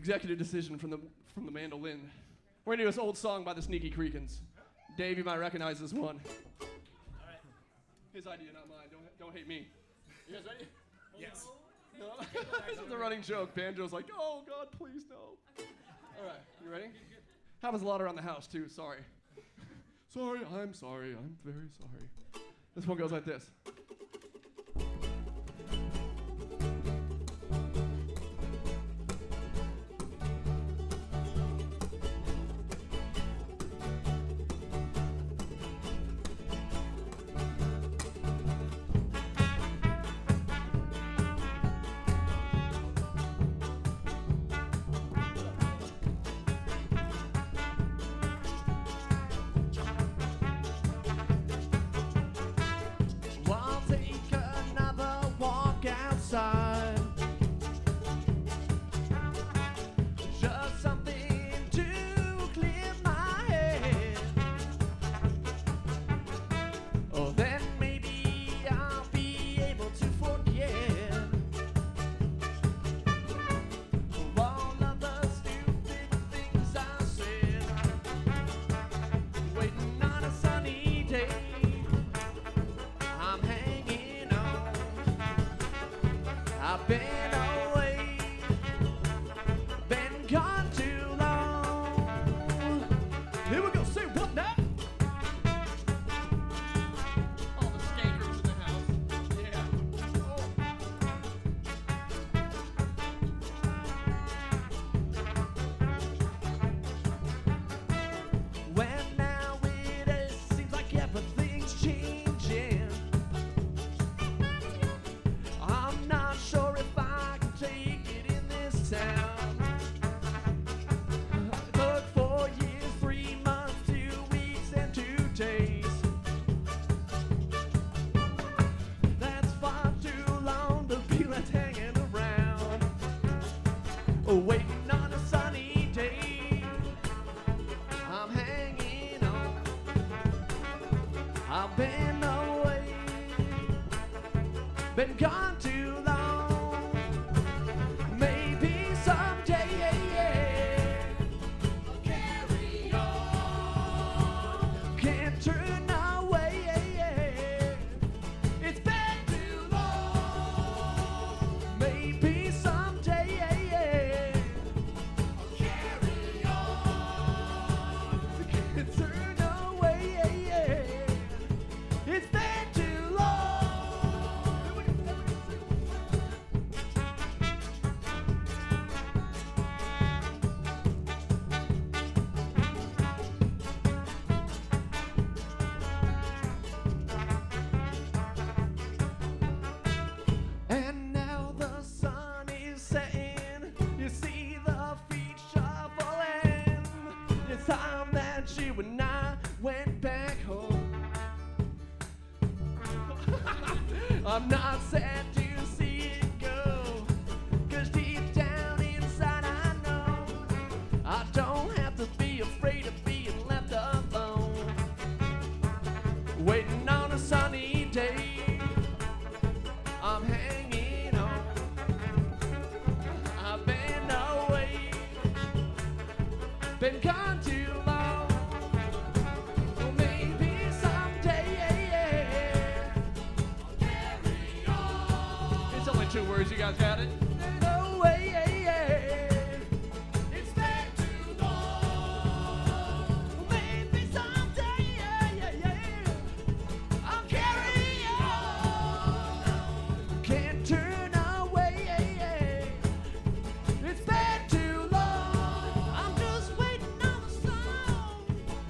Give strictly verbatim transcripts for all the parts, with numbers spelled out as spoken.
executive decision from the from the mandolin. We're gonna do this old song by the Sneaky Creekins. Dave, you might recognize this one. All right. His idea, not mine. Don't don't hate me. You guys ready? Yes. No. This is a running joke. Banjo's like, oh God, please no. All right, you ready? Happens a lot around the house too. Sorry. Sorry, I'm sorry. I'm very sorry. This one goes like this. Been gone too long. Maybe someday I'll carry on. Can't turn away. It's been too long. Maybe someday I'll carry on. Can't turn away. It's been too long. And now the sun is setting. You see the feet shuffling. It's time that you and I went back home. I'm not sad to see it go, 'cause deep down inside I know I don't have to be afraid of being left alone. Waiting on a sunny day, I'm hanging on. I've been away, been gone too long. Well, maybe someday I'll carry on. It's only two words, you guys got it? No way. It's been too long. Well, maybe someday I'll carry on. Can't turn away. It's been too long. I'm just waiting on the song.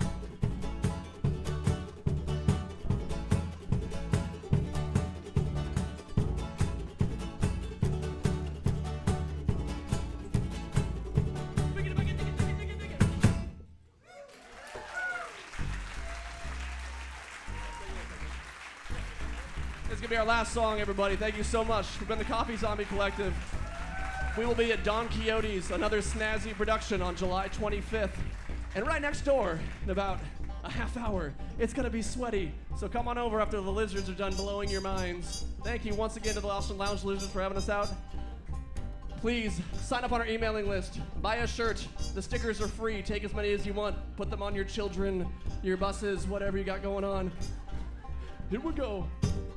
This is going to be our last song, everybody. Thank you so much. We've been the Coffee Zombie Collective. We will be at Don Quixote's, another snazzy production, on July twenty-fifth. And right next door, in about a half hour, it's going to be sweaty. So come on over after the lizards are done blowing your minds. Thank you once again to the Austin Lounge Lizards for having us out. Please sign up on our emailing list. Buy a shirt. The stickers are free. Take as many as you want. Put them on your children, your buses, whatever you got going on. Here we go.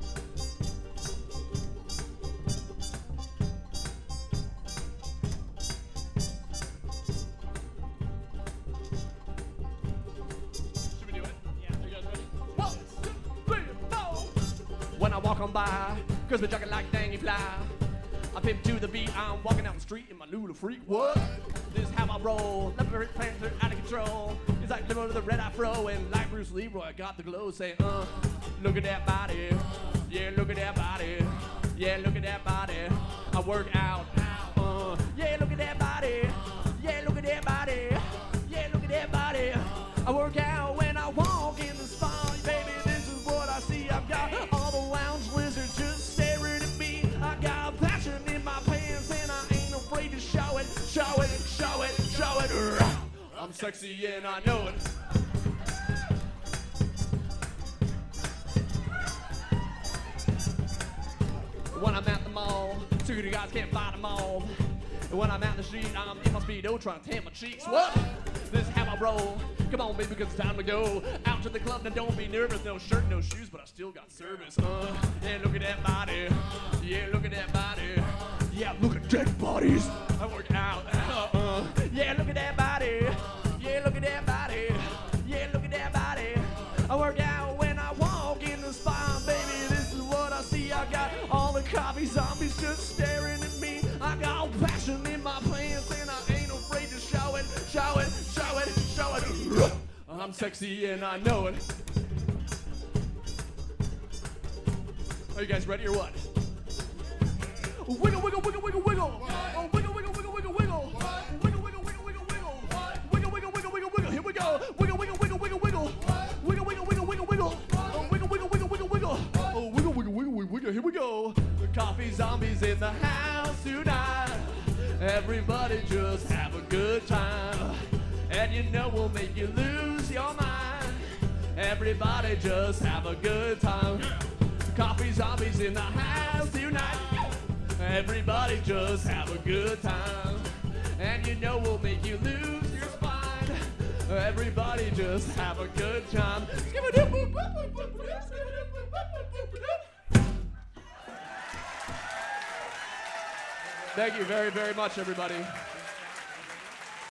Should we do it? Yeah. Are you guys ready? One, two, three, four. When I walk on by, girls be jogging like dang you fly. I pimp to the beat, I'm walking down the street in my noodle freak. What? This is how I roll. Let me panther out of control. It's like living with a red afro and like Bruce Leroy. I got the glow saying, uh, look at that body. Yeah, look at that body. Yeah, look at that body. I work out. Uh, yeah, look at that body. Yeah, look at that body. Yeah, look at that body. I work out when I walk in the spot. Baby, this is what I see. I've got all the lounge lizards just staring at me. I got passion in my pants and I ain't afraid to show it, show it, show it, show it. I'm sexy and I know it. When I'm at the mall, security guys can't find them all. And when I'm out in the street, I'm in my speedo trying to tan my cheeks. What? This is how I roll. Come on, baby, 'cause it's time to go out to the club. Now don't be nervous. No shirt, no shoes, but I still got service. Uh, yeah, look at that body. Yeah, look at that body. Yeah, look at dead bodies. I work out. Uh, uh. Yeah, look at that body. Yeah, look at that body. Yeah, look at that body. I work out when I walk in the spot, baby. This is what I see. I got all the coffee zombies just staring at me. I got passion in my pants and I ain't afraid to show it, show it, show it, show it. I'm sexy and I know it. Are you guys ready or what? Wiggle, wiggle, wiggle, wiggle, wiggle. Oh, wiggle, wiggle, wiggle, wiggle, wiggle. Wiggle, wiggle, wiggle, wiggle, wiggle. Wiggle, wiggle, wiggle, wiggle, wiggle. Here we go. Wiggle, wiggle, wiggle, wiggle, wiggle. Wiggle, wiggle, wiggle, wiggle, wiggle. Oh, wiggle, wiggle, wiggle, wiggle, wiggle. Oh, wiggle, wiggle, wiggle, wiggle, wiggle. Here we go. The coffee zombies in the house tonight. Everybody just have a good time. And you know we'll make you lose your mind. Everybody just have a good time. Coffee zombies in the house tonight. Everybody just have a good time. And you know we'll make you lose your spine. Everybody just have a good time. Thank you very, very much, everybody.